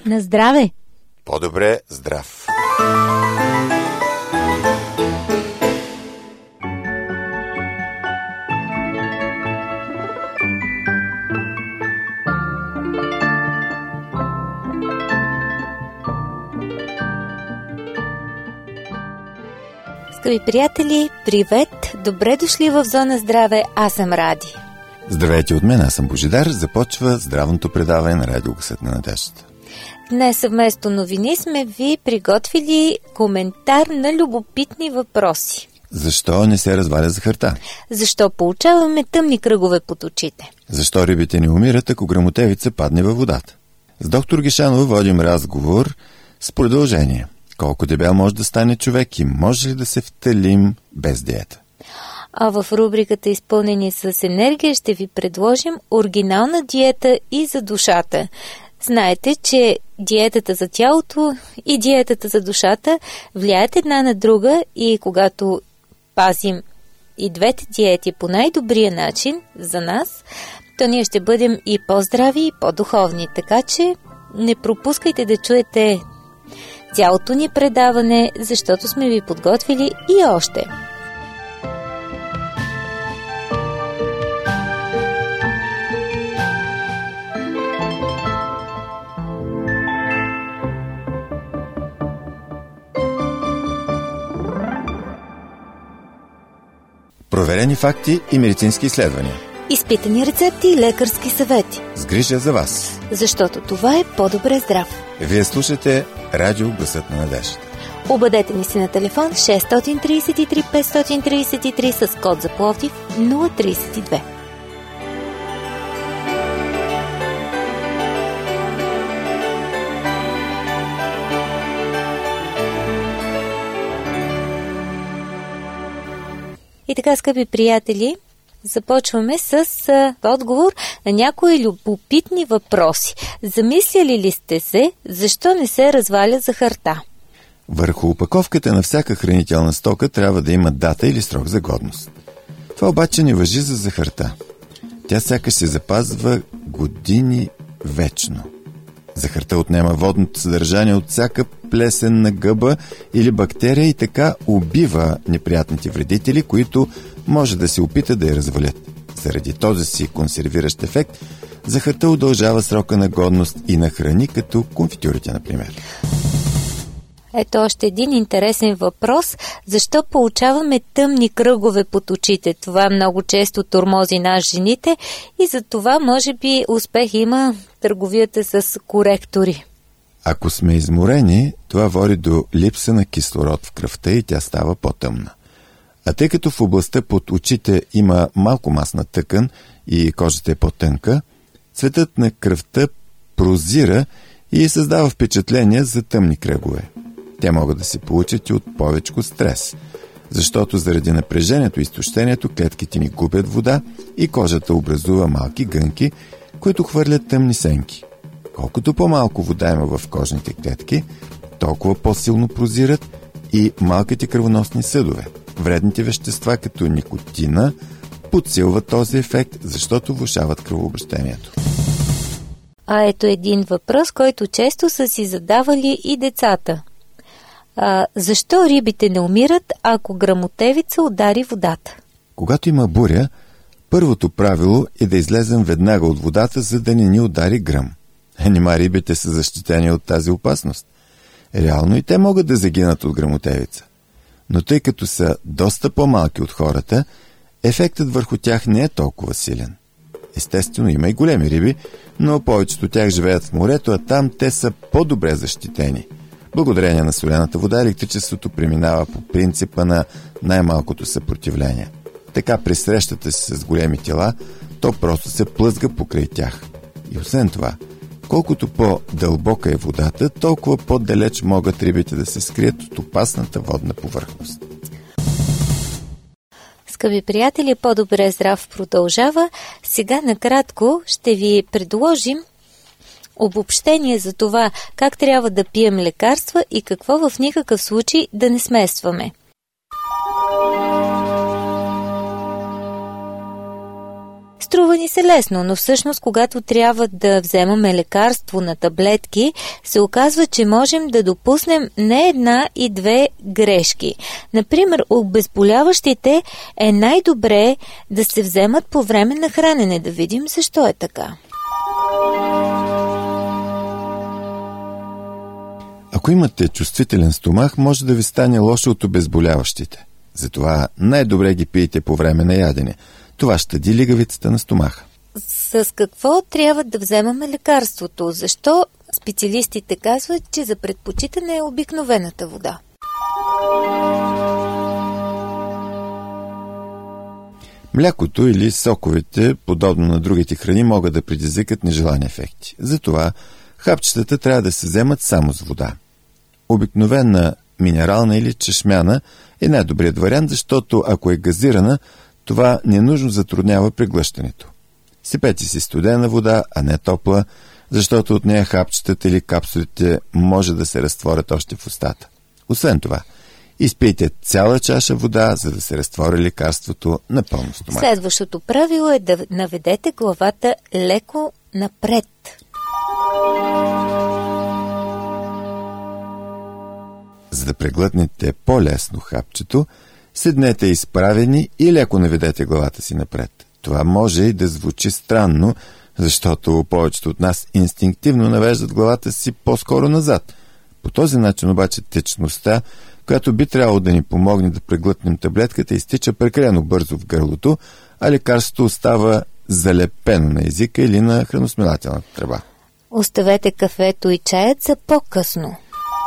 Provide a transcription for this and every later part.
На здраве! По-добре здрав! Скъпи приятели, привет! Добре дошли в Зона Здраве, аз съм Ради. Здравейте от мен, аз съм Божидар. Започва здравното предаване на Радио Гласът на надеждата. Днес съвместно новини сме ви приготвили коментар на любопитни въпроси. Защо не се разваля захарта? Защо получаваме тъмни кръгове под очите? Защо рибите не умират, ако гръмотевица падне във водата? С доктор Гешанова водим разговор с продължение. Колко дебел може да стане човек и може ли да се вталим без диета? А в рубриката "Изпълнени с енергия" ще ви предложим оригинална диета и за душата. Знаете, че диетата за тялото и диетата за душата влияят една на друга и когато пазим и двете диети по най-добрия начин за нас, то ние ще бъдем и по-здрави и по-духовни. Така че не пропускайте да чуете цялото ни предаване, защото сме ви подготвили и още. Проверени факти и медицински изследвания. Изпитани рецепти и лекарски съвети. С грижа за вас. Защото това е по-добре здрав. Вие слушате Радио Гласът на надеждата. Обадете ни се на телефон 633 533 с код за Пловдив 032. И така, скъпи приятели, започваме с отговор на някои любопитни въпроси. Замисляли ли сте се, защо не се разваля захарта? Върху опаковката на всяка хранителна стока трябва да има дата или срок за годност. Това обаче не важи за захарта. Тя сякаш се запазва години вечно. Захарта отнема водното съдържание от всяка плесен на гъба или бактерия и така убива неприятните вредители, които може да се опита да я развалят. Заради този си консервиращ ефект, захарта удължава срока на годност и на храни, като конфитюрите, например. Ето още един интересен въпрос. Защо получаваме тъмни кръгове под очите? Това много често тормози нас жените и за това може би успех има търговията с коректори. Ако сме изморени, това води до липса на кислород в кръвта и тя става по-тъмна. А тъй като в областта под очите има малко масна тъкан и кожата е по-тънка, цветът на кръвта прозира и създава впечатление за тъмни кръгове. Те могат да се получат и от повечко стрес, защото заради напрежението и изтощението клетките ни губят вода и кожата образува малки гънки, които хвърлят тъмни сенки. Колкото по-малко вода има в кожните клетки, толкова по-силно прозират и малките кръвоносни съдове. Вредните вещества, като никотина, подсилват този ефект, защото влошават кръвообращението. А ето един въпрос, който често са си задавали и децата. Защо рибите не умират, ако гръмотевица удари водата? Когато има буря, първото правило е да излезем веднага от водата, за да не ни удари гръм. Нима рибите са защитени от тази опасност. Реално и те могат да загинат от гръмотевица. Но тъй като са доста по-малки от хората, ефектът върху тях не е толкова силен. Естествено, има и големи риби, но повечето от тях живеят в морето, а там те са по-добре защитени. Благодарение на солената вода, електричеството преминава по принципа на най-малкото съпротивление. Така при срещата си с големи тела, то просто се плъзга покрай тях. И освен това, колкото по-дълбока е водата, толкова по-далеч могат рибите да се скрият от опасната водна повърхност. Скъпи приятели, по-добре здрав продължава. Сега накратко ще ви предложим обобщение за това как трябва да пием лекарства и какво в никакъв случай да не смесваме. Струва ни се лесно, но всъщност когато трябва да вземаме лекарство на таблетки, се оказва, че можем да допуснем не една и две грешки. Например, обезболяващите е най-добре да се вземат по време на хранене. Да видим защо е така. Ако имате чувствителен стомах, може да ви стане лошо от обезболяващите. Затова най-добре ги пиете по време на ядене. Това щади лигавицата на стомаха. С какво трябва да вземаме лекарството? Защо специалистите казват, че за предпочитане е обикновената вода? Млякото или соковете, подобно на другите храни, могат да предизвикат нежелани ефекти. Затова хапчетата трябва да се вземат само с вода. Обикновена минерална или чешмяна е най-добрият вариант, защото ако е газирана, това ненужно затруднява преглъщането. Сипете си студена вода, а не топла, защото от нея хапчетата или капсулите може да се разтворят още в устата. Освен това, изпийте цяла чаша вода, за да се разтвори лекарството на пълно стомах. Следващото правило е да наведете главата леко напред. За да преглътнете по-лесно хапчето, седнете изправени и леко наведете главата си напред. Това може и да звучи странно, защото повечето от нас инстинктивно навеждат главата си по-скоро назад. По този начин обаче течността, която би трябвало да ни помогне да преглътнем таблетката, изтича прекалено бързо в гърлото, а лекарството остава залепено на езика или на храносмилателната тръба. Оставете кафето и чаят за по-късно.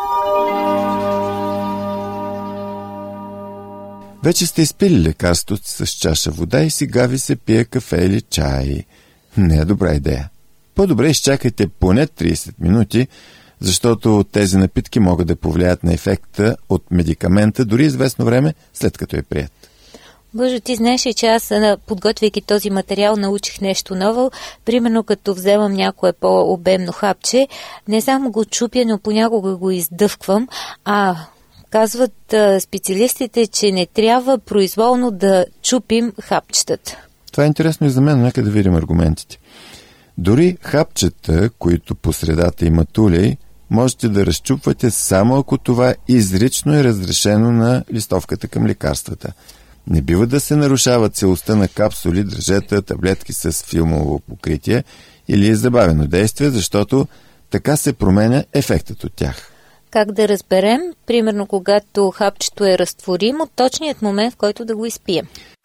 Вече сте изпили лекарството с чаша вода и сега ви се пие кафе или чай. Не е добра идея. По-добре изчакайте поне 30 минути, защото тези напитки могат да повлияят на ефекта от медикамента дори известно време след като е прият. Боже, ти знаеш ли, че аз, подготвяйки този материал, научих нещо ново. Примерно, като вземам някое по-обемно хапче, не само го чупя, но понякога го издъвквам, казват специалистите, че не трябва произволно да чупим хапчетата. Това е интересно и за мен, нека да видим аргументите. Дори хапчета, които по средата имат улей, можете да разчупвате само ако това изрично е разрешено на листовката към лекарствата. Не бива да се нарушава целостта на капсули, дръжета, таблетки с филмово покритие или забавено действие, защото така се променя ефектът от тях. Как да разберем, примерно когато хапчето е разтворимо, точният момент, в който да го изпием?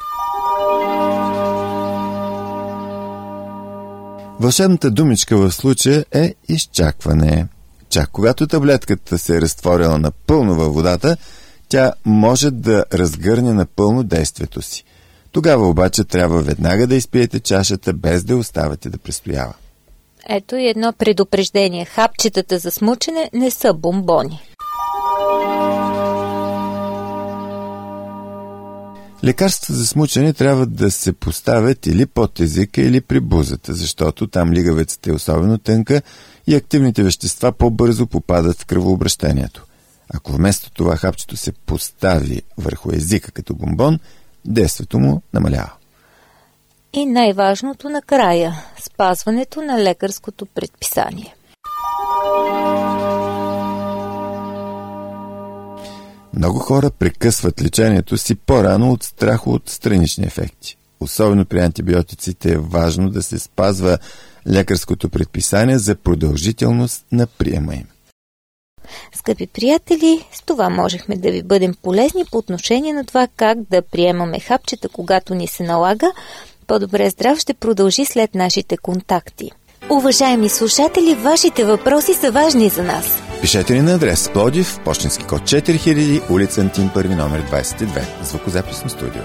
Вълшебната думичка в случая е изчакване. Чак когато таблетката се е разтворила напълно във водата, тя може да разгърне напълно действието си. Тогава обаче трябва веднага да изпиете чашата, без да оставате да престоява. Ето и едно предупреждение. Хапчетата за смучене не са бомбони. Лекарства за смучене трябва да се поставят или под езика, или при бузата, защото там лигавицата е особено тънка и активните вещества по-бързо попадат в кръвообращението. Ако вместо това хапчето се постави върху езика като бомбон, действието му намалява. И най-важното накрая – спазването на лекарското предписание. Много хора прекъсват лечението си по-рано от страх от странични ефекти. Особено при антибиотиците е важно да се спазва лекарското предписание за продължителност на приема им. Скъпи приятели, с това можехме да ви бъдем полезни по отношение на това как да приемаме хапчета, когато ни се налага. По-добре здрав ще продължи след нашите контакти. Уважаеми слушатели, вашите въпроси са важни за нас. Пишете ни на адрес Пловдив, пощенски код 4000, улица Антим 1, номер 22, звукозаписно студио.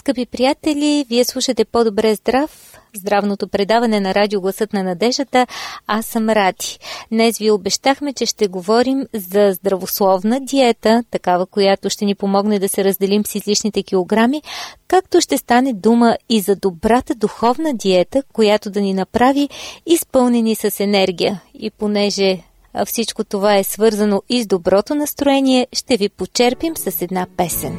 Скъпи приятели, вие слушате По-добре здрав, здравното предаване на радио Гласът на надеждата. Аз съм Ради. Днес ви обещахме, че ще говорим за здравословна диета, такава, която ще ни помогне да се разделим с излишните килограми, както ще стане дума и за добрата духовна диета, която да ни направи изпълнени с енергия. И понеже всичко това е свързано и с доброто настроение, ще ви почерпим с една песен.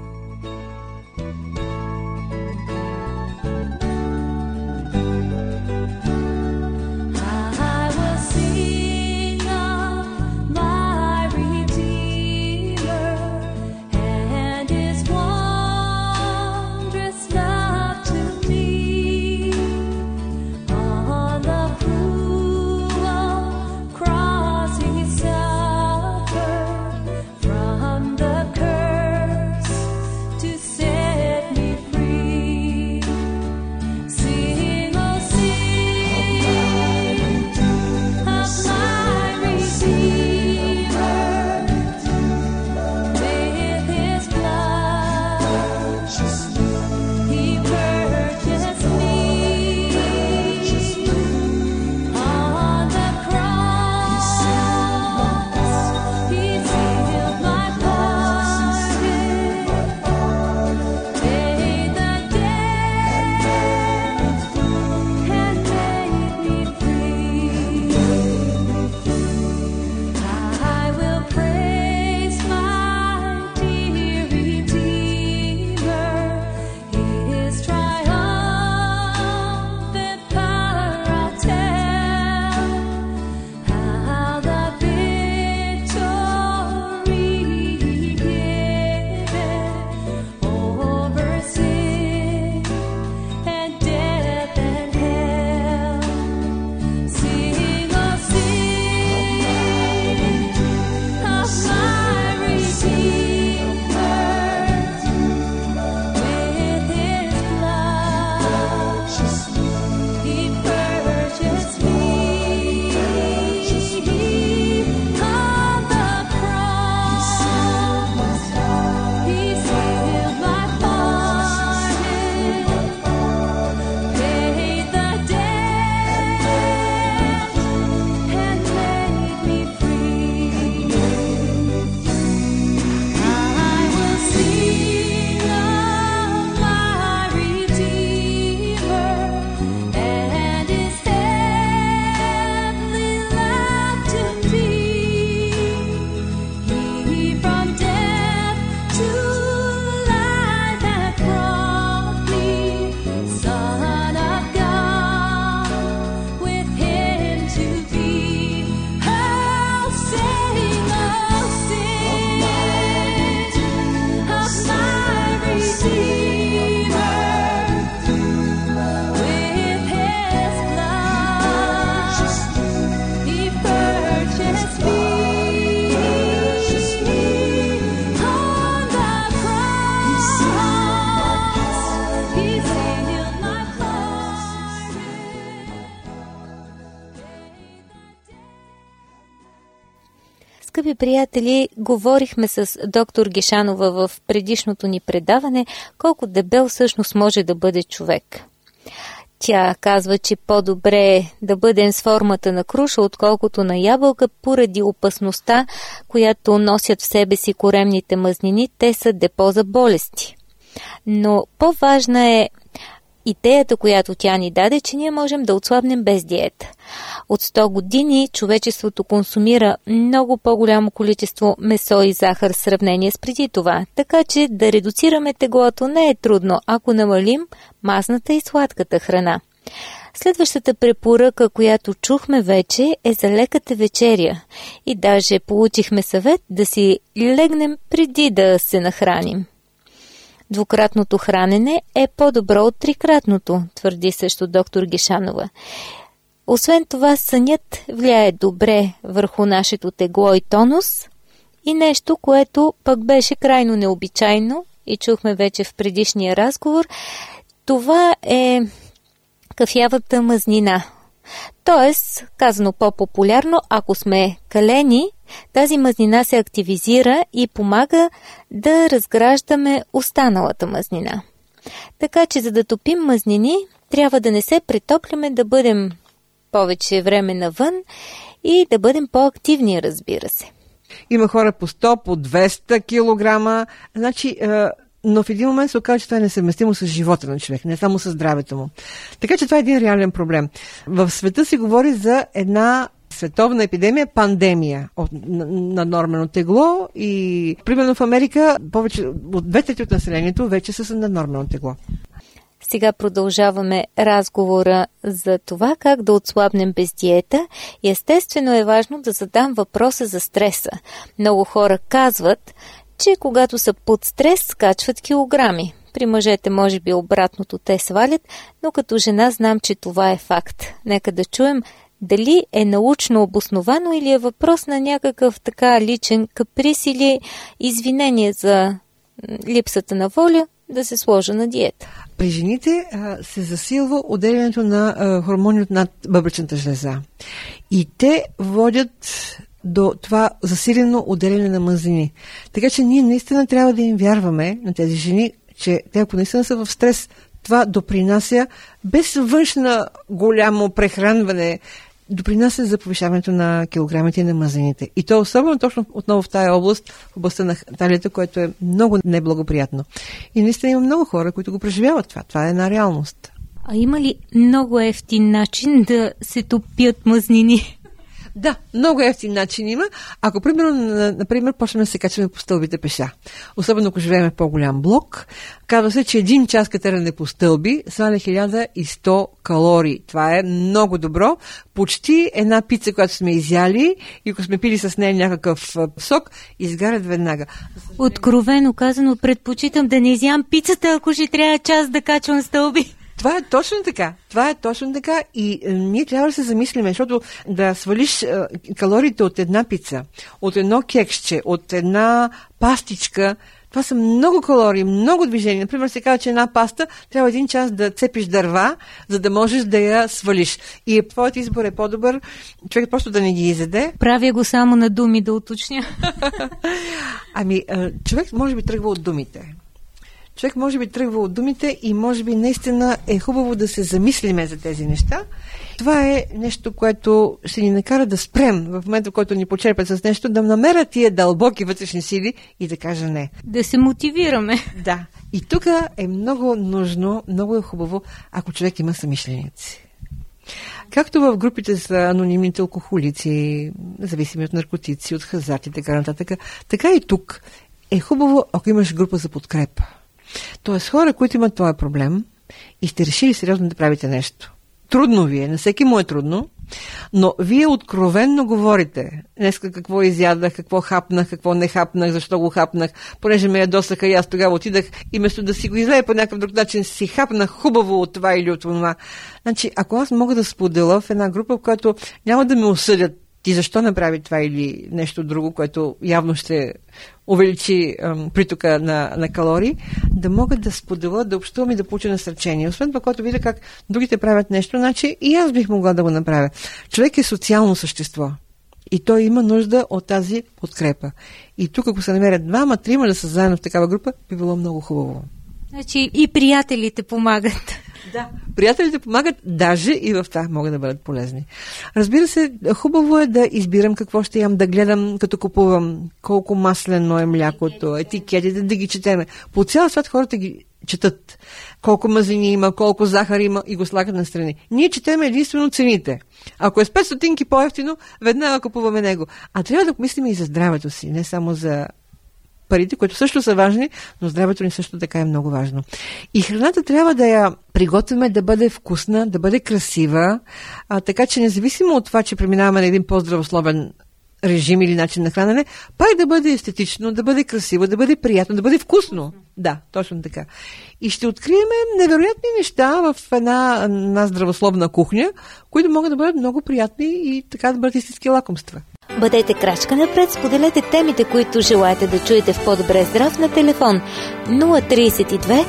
Скъпи приятели, говорихме с доктор Гешанова в предишното ни предаване колко дебел всъщност може да бъде човек. Тя казва, че по-добре е да бъдем с формата на круша, отколкото на ябълка, поради опасността, която носят в себе си коремните мазнини. Те са депо за болести. Но по-важна е идеята, която тя ни даде, че ние можем да отслабнем без диета. От 100 години човечеството консумира много по-голямо количество месо и захар в сравнение с преди това, така че да редуцираме теглото не е трудно, ако намалим масната и сладката храна. Следващата препоръка, която чухме вече, е за леката вечеря и даже получихме съвет да си легнем преди да се нахраним. Двукратното хранене е по-добро от трикратното, твърди също доктор Гешанова. Освен това, сънят влияе добре върху нашето тегло и тонус и нещо, което пък беше крайно необичайно и чухме вече в предишния разговор, това е кафявата мазнина. Тоест, казано по-популярно, ако сме калени, тази мазнина се активизира и помага да разграждаме останалата мазнина. Така че за да топим мазнини, трябва да не се претопляме, да бъдем повече време навън и да бъдем по-активни, разбира се. Има хора по 100, по 200 килограма. Значи, но в един момент се оказва, че това е несъвместимо с живота на човек, не само с здравето му. Така че това е един реален проблем. В света се говори за една световна епидемия, пандемия от наднормено тегло и примерно в Америка повече от 2/3 от населението вече са с наднормено тегло. Сега продължаваме разговора за това как да отслабнем без диета и естествено е важно да задам въпроса за стреса. Много хора казват, че когато са под стрес, скачват килограми. При мъжете може би обратното, те свалят, но като жена знам, че това е факт. Нека да чуем дали е научно обосновано или е въпрос на някакъв така личен каприз или извинение за липсата на воля да се сложа на диета. При жените се засилва отделянето на хормони от надбъбречната жлеза. И те водят до това засилено отделяне на мазнини. Така че ние наистина трябва да им вярваме на тези жени, че те ако наистина са в стрес, това допринася без външна голямо прехранване, допринася за повишаването на килограмите и на мазнините. И то особено точно отново в тая област, в областта на талията, което е много неблагоприятно. И наистина има много хора, които го преживяват това. Това е една реалност. А има ли много евтин начин да се топят мазнини? Да, много евтин начин има. Ако, например, почнем да се качваме по стълбите пеша, особено ако живеем в по-голям блок, казва се, че 1 час катерене по стълби сваля 1100 калории. Това е много добро. Почти една пица, която сме изяли и ако сме пили с нея някакъв сок, изгарят веднага. Откровено казано, предпочитам да не изям пицата, ако ще трябва час да качвам стълби. Това е точно така. Това е точно така и ние трябва да се замислиме, защото да свалиш калориите от една пица, от едно кексче, от една пастичка, това са много калории, много движения. Например, се казва, че една паста трябва 1 час да цепиш дърва, за да можеш да я свалиш. И твоят избор е по-добър, човек просто да не ги изеде. Правя го само на думи, да уточня. Човек може би тръгва от думите. Човек може би тръгва от думите и може би наистина е хубаво да се замислиме за тези неща. Това е нещо, което ще ни накара да спрем в момента, в който ни почерпят с нещо, да намерят тия дълбоки вътрешни сили и да кажа не. Да се мотивираме. Да. И тук е много нужно, много е хубаво, ако човек има съмишленици. Както в групите за анонимните алкохолици, зависими от наркотици, от хазарт и така нататък, така и тук е хубаво, ако имаш група за подкрепа. Тоест хора, които имат този проблем и сте решили сериозно да правите нещо. Трудно ви е, на всеки му е трудно, но вие откровенно говорите. Днеска какво изядах, какво хапнах, какво не хапнах, защо го хапнах, понеже ме ядосаха и аз тогава отидах и вместо да си го излея по някакъв друг начин, си хапнах хубаво от това или от това. Значи, ако аз мога да споделя в една група, в която няма да ме осъдят ти защо направи това или нещо друго, което явно ще увеличи притока на калории, да могат да споделят, да общувам и да получа насърчение. Освен това, когато видя как другите правят нещо, значи и аз бих могла да го направя. Човек е социално същество и той има нужда от тази подкрепа. И тук, ако се намерят 2-3 да са заедно в такава група, би било много хубаво. Значи и приятелите помагат. Да, приятелите помагат, даже и в това могат да бъдат полезни. Разбира се, хубаво е да избирам какво ще ям, да гледам като купувам, колко маслено е млякото, етикетите, да ги четеме. По цял свят хората ги четат. Колко мазнини има, колко захар има и го слагат настрани. Ние четеме единствено цените. Ако е с 5 стотинки по-евтино, веднага купуваме него. А трябва да помислим и за здравето си, не само за парите, които също са важни, но здравето ни също така е много важно. И храната трябва да я приготвяме да бъде вкусна, да бъде красива, така че независимо от това, че преминаваме на един по-здравословен режим или начин на хранене, пак да бъде естетично, да бъде красиво, да бъде приятно, да бъде вкусно. Да, точно така. И ще открием невероятни неща в една здравословна кухня, които могат да бъдат много приятни и така да бъдат истински лакомства. Бъдете крачка напред, споделете темите, които желаете да чуете в По-добре здрав на телефон 032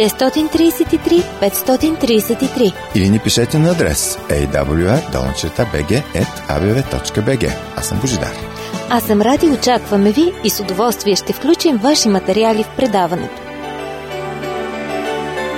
633 533. Или ни пишете на адрес awr@abv.bg. Аз съм Божидар. Аз съм Ради, очакваме ви и с удоволствие ще включим ваши материали в предаването.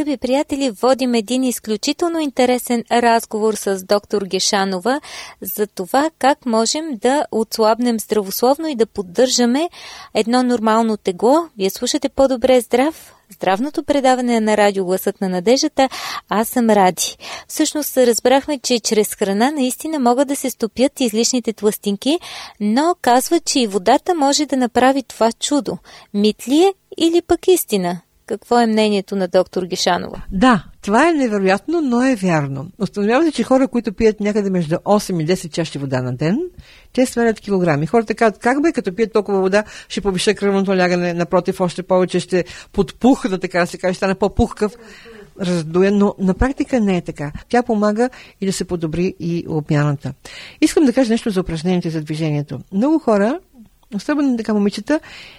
Скъпи приятели, водим един изключително интересен разговор с доктор Гешанова за това как можем да отслабнем здравословно и да поддържаме едно нормално тегло. Вие слушате По-добре здрав, здравното предаване на радио Гласът на надеждата. Аз съм Ради. Всъщност разбрахме, че чрез храна наистина могат да се стопят излишните тлъстинки, но казва, че и водата може да направи това чудо. Мит ли е или пък истина? Какво е мнението на доктор Гешанова? Да, това е невероятно, но е вярно. Установява се, че хора, които пият някъде между 8 и 10 чаши вода на ден, те свалят килограми. Хората казват, как бе, като пият толкова вода, ще повиша кръвното лягане, напротив, още повече ще подпухна, така да се каже, стане по-пухкав, раздуен, но на практика не е така. Тя помага и да се подобри и обмяната. Искам да кажа нещо за упражнението за движението. Много хора, особено така момичета,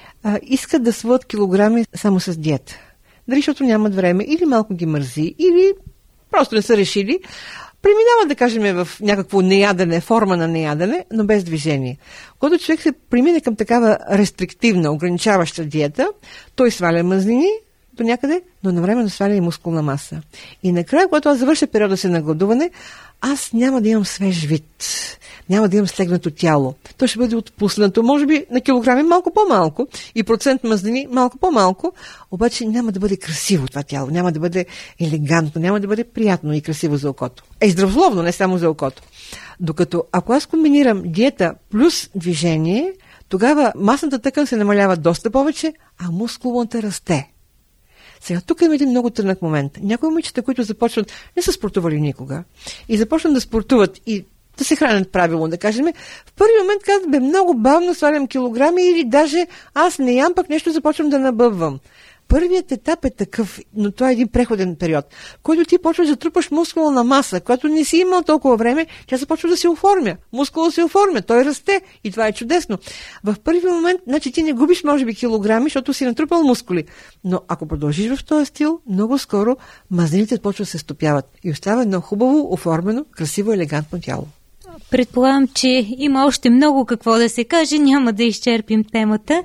искат да свалят килограми само с диета. Дали защото нямат време, или малко ги мързи, или просто не са решили. Преминават, да кажем, в някакво неядене, форма на неядене, но без движение. Когато човек се премине към такава рестриктивна, ограничаваща диета, той сваля мазнини до някъде, но навременно сваля и мускулна маса. И накрая, когато аз завърша периода си на гладуване, аз няма да имам свеж вид, няма да имам слегнато тяло. То ще бъде отпуснато, може би на килограми малко по-малко и процент мазнини малко по-малко, обаче няма да бъде красиво това тяло, няма да бъде елегантно, няма да бъде приятно и красиво за окото. И здравословно, не само за окото. Докато ако аз комбинирам диета плюс движение, тогава масната тъкан се намалява доста повече, а мускулната расте. Сега, тук има един много тънък момент. Някои момичета, които започват, не са спортували никога, и започват да спортуват и да се хранят правилно, да кажем, в първи момент казват, бе, много бавно свалям килограми или даже аз не ям, пък нещо започвам да набъбвам. Първият етап е такъв, но това е един преходен период, който ти почваш да трупаш мускулна маса, която не си имал толкова време, тя започва да се оформя. Мускула се оформя, той расте и това е чудесно. В първи момент, значи ти не губиш, може би, килограми, защото си натрупал мускули. Но ако продължиш в този стил, много скоро мазнините почват да се стопяват и остава едно хубаво, оформено, красиво, елегантно тяло. Предполагам, че има още много какво да се каже, няма да изчерпим темата.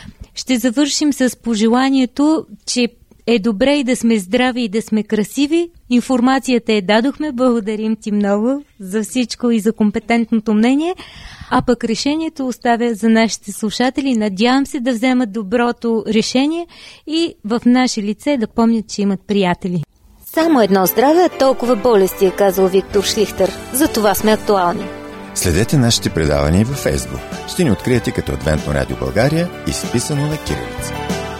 Ще завършим с пожеланието, че е добре и да сме здрави и да сме красиви. Информацията дадохме, благодарим ти много за всичко и за компетентното мнение, а пък решението оставя за нашите слушатели. Надявам се да вземат доброто решение и в наше лице да помнят, че имат приятели. Само едно здраве, толкова болести, е казал Виктор Шлихтер. За това сме актуални. Следете нашите предавания във Фейсбук. Ще ни откриете като Адвентно радио България, изписано на кирилица.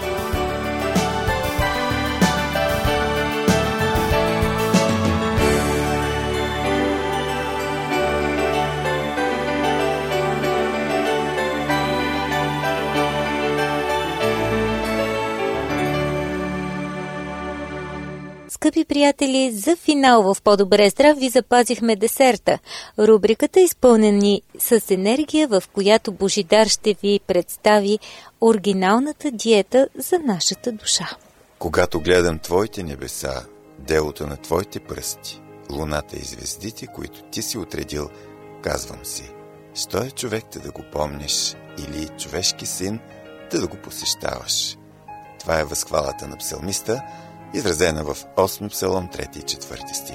Скъпи приятели, за финал в По-добре здрав ви запазихме десерта. Рубриката изпълнени с енергия, в която Божидар ще ви представи оригиналната диета за нашата душа. Когато гледам твоите небеса, делото на твоите пръсти, луната и звездите, които ти си отредил, казвам си, що е човек да го помниш или човешки син да го посещаваш. Това е възхвалата на псалмиста, изразена в 8 псалом 3 и 4 стих.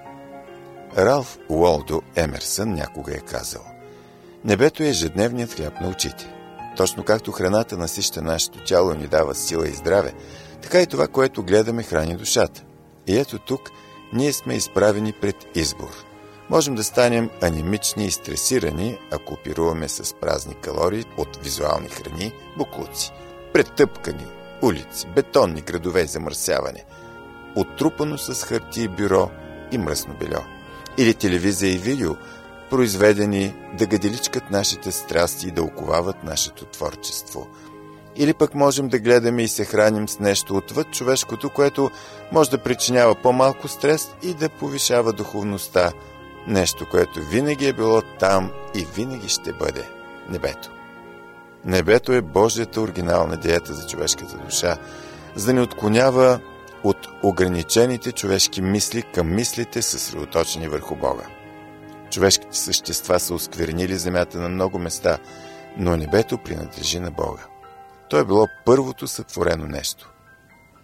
Ралф Уолдо Емерсън някога е казал: небето е ежедневният хляб на очите. Точно както храната насища нашето тяло и ни дава сила и здраве, така и това, което гледаме, храни душата. И ето тук ние сме изправени пред избор. Можем да станем анемични и стресирани, ако оперуваме с празни калории от визуални храни, боклуци, претъпкани улици, бетонни градове и замърсяване, оттрупано с хартия, бюро и мръсно бельо. Или телевизия и видео, произведени да гаделичкат нашите страсти и да оковават нашето творчество. Или пък можем да гледаме и се храним с нещо отвъд човешкото, което може да причинява по-малко стрес и да повишава духовността, нещо, което винаги е било там и винаги ще бъде – небето. Небето е Божията оригинална диета за човешката душа, за да ни отклонява от ограничените човешки мисли към мислите, съсредоточени върху Бога. Човешките същества са осквернили земята на много места, но небето принадлежи на Бога. То е било първото сътворено нещо.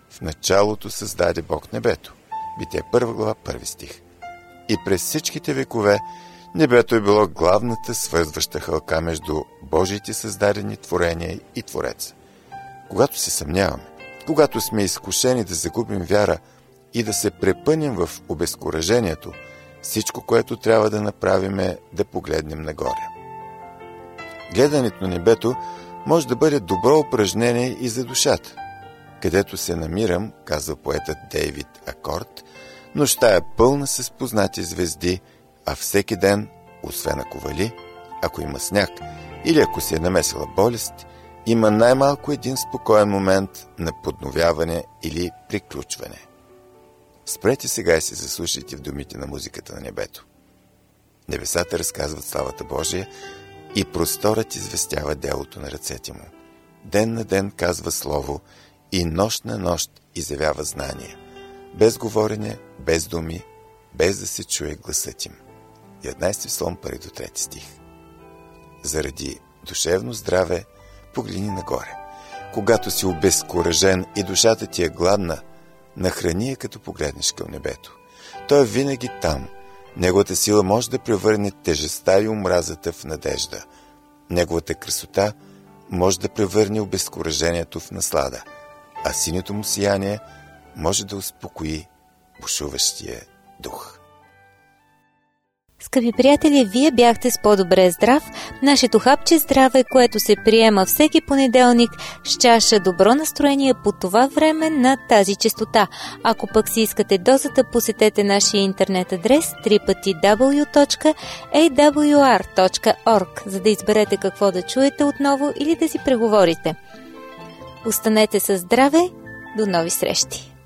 В началото създаде Бог небето. Битие 1 глава, 1 стих. И през всичките векове небето е било главната свързваща хълка между Божиите създадени творения и Твореца. Когато се съмняваме, когато сме изкушени да загубим вяра и да се препънем в обезкуражението, всичко, което трябва да направим е да погледнем нагоре. Гледането на небето може да бъде добро упражнение и за душата. Където се намирам, казва поетът Дейвид Акорд, нощта е пълна с познати звезди, а всеки ден, освен ако вали, ако има сняг или ако се е намесила болест, има най-малко един спокоен момент на подновяване или приключване. Спрете сега и се заслушайте в думите на музиката на небето. Небесата разказват славата Божия и просторът известява делото на ръцете му. Ден на ден казва слово и нощ на нощ изявява знание. Без говорене, без думи, без да се чуе гласът им. 11 Псалом 1-3 стих. Заради душевно здраве погледни нагоре. Когато си обезкуражен и душата ти е гладна, нахрани я като погледнеш към небето. Той е винаги там. Неговата сила може да превърне тежестта и омразата в надежда. Неговата красота може да превърне обезкуражението в наслада, а синето му сияние може да успокои бушуващия дух. Скъпи приятели, вие бяхте с по-добре здрав, нашето хапче здраве, което се приема всеки понеделник с чаша добро настроение по това време на тази честота. Ако пък си искате дозата, посетете нашия интернет адрес www.awr.org, за да изберете какво да чуете отново или да си преговорите. Останете със здраве, до нови срещи!